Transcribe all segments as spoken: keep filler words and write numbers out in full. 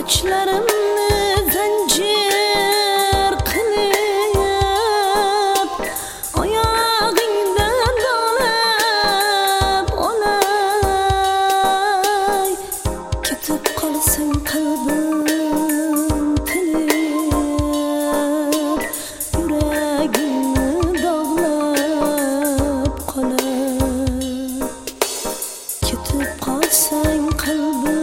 Soçlarımni zanjir qilib oyog'ingdan dolab olay, ketib qolsang qalbim tinib, yuragimni dog'lab qolay, ketib qolsang qalbim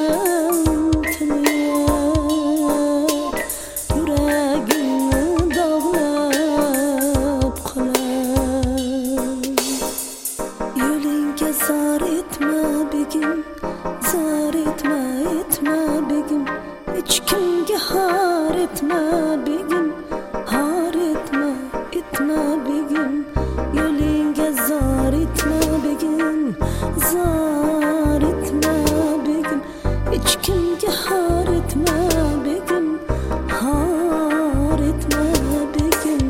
zar etme begim, zar etme etme begim, hiç kimge har etme begim, har etme etme begim, yo'lingga zar etme begim, zar etme begim, hiç kimge har etme begim, har etme begim.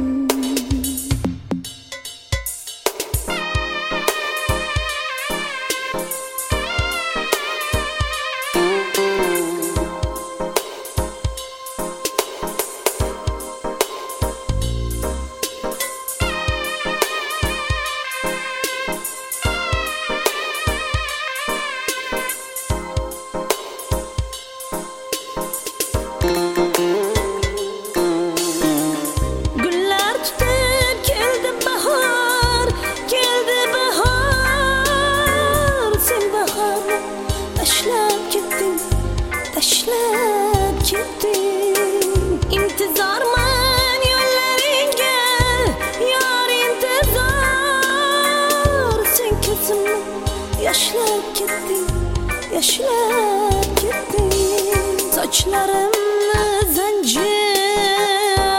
Tashlab ketding, intizorman yo'llaringga, yor intizor. Sen ko'zimni yoshlab ketding, yoshlab ketding. Sochlarimni zanjir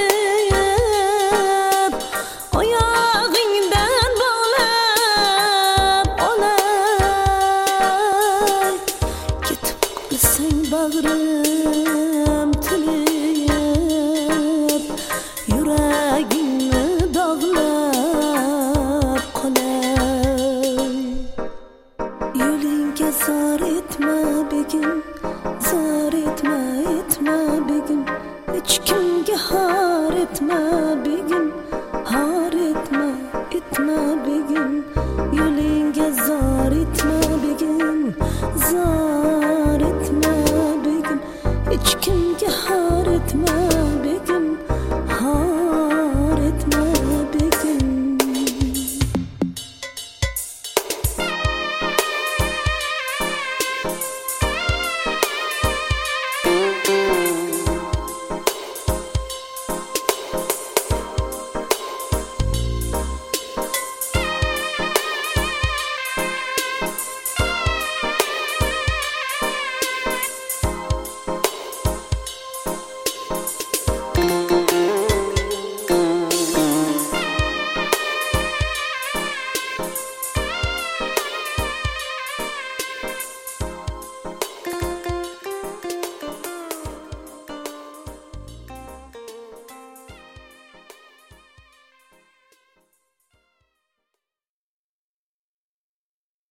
qilib oyog'ingdan bog'lab olay, ketib sen bag'rim tilib, yuragingni dog'lab qolay, yo'lingga zar etme begim, zar etme etme begim, hiç kimge har etme begim, har etme etme begim, yo'lingga zar etme begim, zar etme begim, hiç kimge